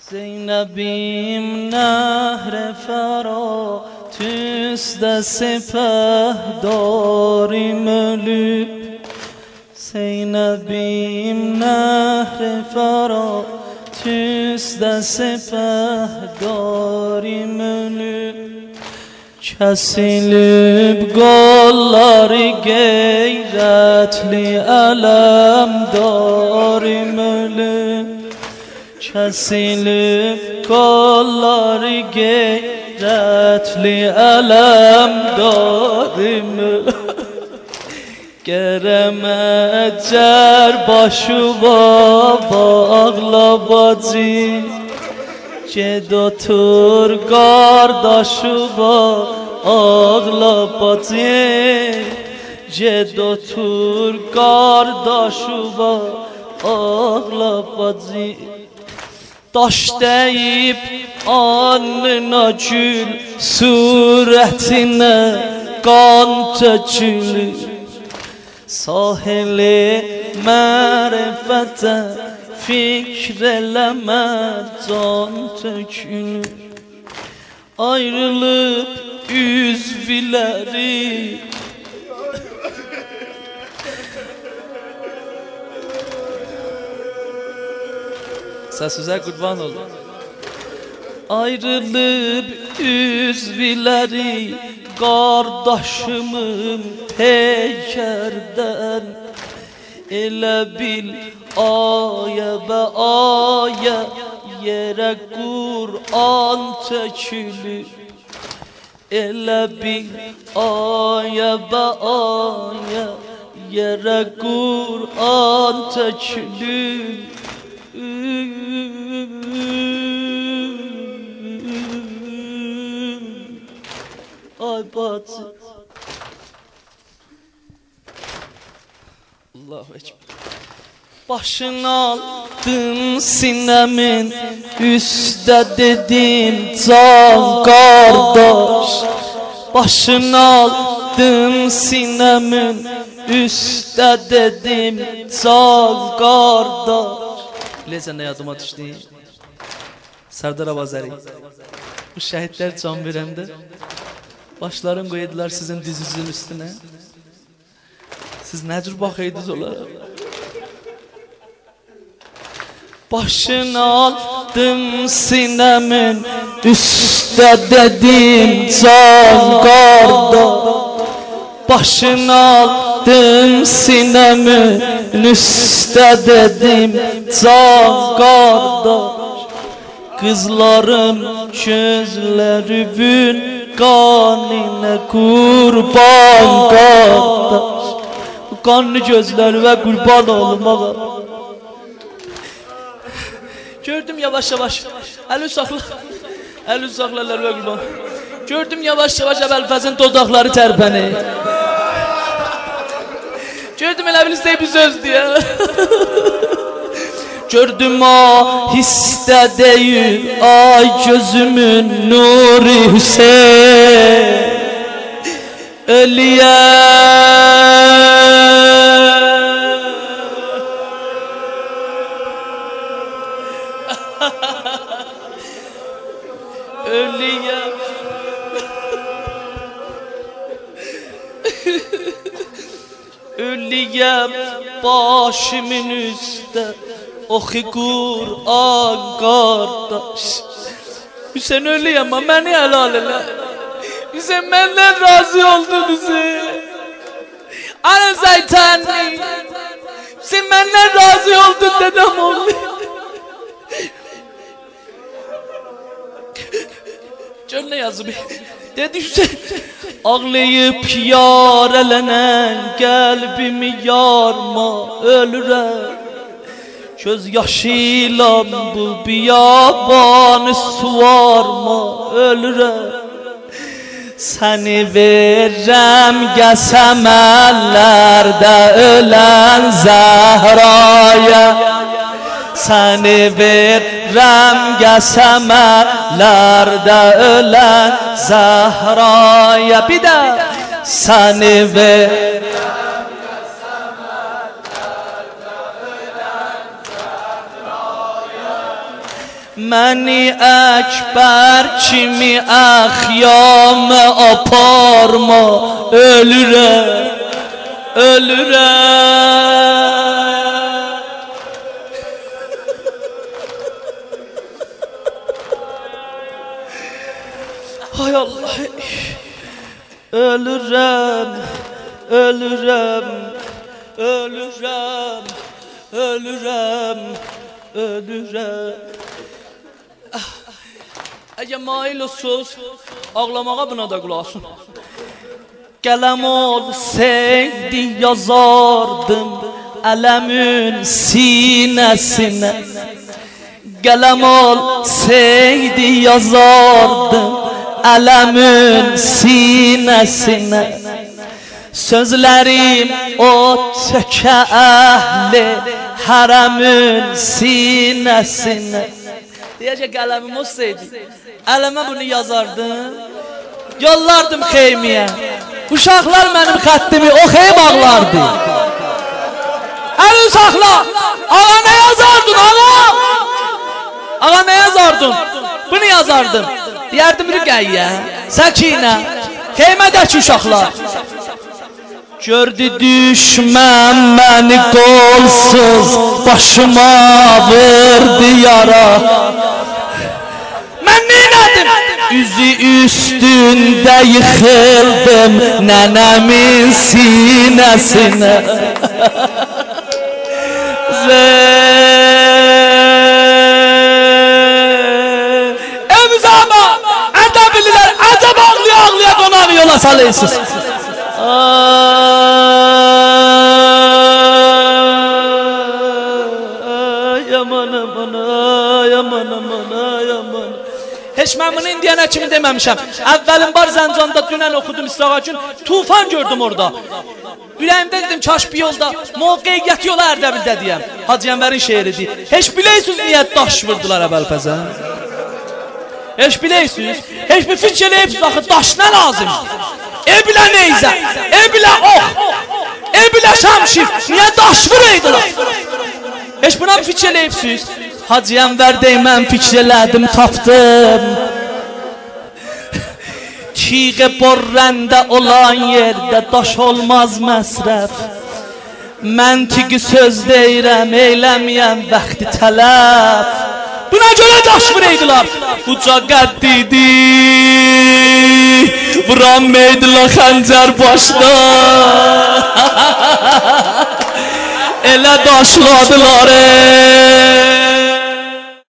Zeynep'im nehre Ferat üstte sepehdarim ölüp Zeynep'im nehre Ferat üstte sepehdarim ölüp Kesilip kolları gayretli elemdarim ölüp Kesilip kolları gayretli elemdarim Geremecer başı bağla bacı Ged otur kardeşi ağla bacı Ged otur kardeşi ağla bacı Daş deyip alnına gül suretine kan tökülür Sahili marifete fikreleme can tökülür Ayrılıp üzvileri Səsizə qurban olun Ayrılıb üzviləri Qardaşımın peykərdən Elə bil ayə və ayə Yerə Qur'an tökülür Elə bil ayə və ayə Yerə Qur'an tökülür Ay bacı Allahu Ekber Başını aldım sinemin Üstə dedim can kardeş Başını aldım sinemin Üstə dedim can kardeş Bilirsən nə yadıma düşdü? Serdar Avazəri Bu şəhidlər can verəndə Başlarını qoydular sizin dizünüzün üstüne Siz nə cür baxıydınız onlara? Başını aldım sinemin Üstə dedim can kardeş Başını aldım sinemin Üstə dedim can kardeş Kızlarım gözlerinin kanine kurban kardeş Kanlı gözler ve kurban olum ağa Gördüm yavaş yavaş Elini sakla Elini saklarlar ve kurban Gördüm yavaş yavaş Əbəlfəzin dodaqları tərpəni Gördüm elə bilirsə bir söz diye Gördüm ahiste değil ay gözümün nuru Hüseyin Ölüye Ölüye Ölüye başımın üstte Oxi Qur'an qardaş Hüseyin ölüyəm ama məni helal elə Hüseyin məndən razı oldun Hüseyin Ana zeytanni Hüseyin məndən razı oldun dedem oğlu Gör ne yazıb Dedi Hüseyin Ağlayıp yar elenen Qəlbimi yarma ölürəm Göz yaşıyla bu biyabanı suvarma ölürəm Səni verəm qəsəməllərdə ölən Zəhraya Səni verəm qəsəməllərdə ölən Zəhraya Bir də Səni verəm Məni Əkbər kimi əxyamə aparma, ölürəm, ölürəm. Hay Allah, ölürəm, ölürəm, ölürəm, ölürəm, ölürəm. Əgər mail olsuz, ağlamağa buna da qulasın. Qələm olsaydı yazardım ələmin sinəsinə. Qələm olsaydı yazardım ələmin sinəsinə. Sözlərim o çəkə əhli hərəmin sinəsinə. Deyəcək qələmim olsaydı, ələmə bunu yazardım, yollardım xeymiyə. Uşaqlar mənim xəttimi oxuya bağlardı. Əli uşaqlar, ağa nə yazardın ağa? Ağa nə yazardın? Bunu yazardım. Deyərdim Rüqəyyə, Səkinə, xeymədəki uşaqlar. Gördü düşmən məni qolsuz, başıma vurdu yara. Mən neynədim? Üzü üstündə yıxıldım nənəmin sinəsinə. Emzama, ədəbililər, əcəb ağlaya donanı yola salırsınız. Heç mən bunu indiyənə kimi deməmişəm. Əvvəlin bar Zəncanda dünən oxudum İsrağa gün, tufan gördüm orada. Ürəyimdə dedim, kaş bir yolda, mövqeyyəti yola Ərdəbildə deyəm. Hacı Ənvərin şeiridir. Heç bilirsiniz niyə daş vurdular əvvəlfəzə? Heç bilirsiniz? Heç bir fikr eləyibsiniz, axı daş nə lazımdır? Bilə neyzə, bilə ox, bilə şəmşir, niyə daş vuraydılar? Heç buna bir fikr eləyibsiniz? Hacı Ənvər dey, mən fikr elədim, tapdım. Tiğə borrəndə olan yerdə daş olmaz məsrəf. Məntiqi söz deyirəm, eyləməyəm vaxtı tələf. Buna görə daş vuraydılar. Uca qəddidir, vuran meydilə xəncər başda. Elə daşladılar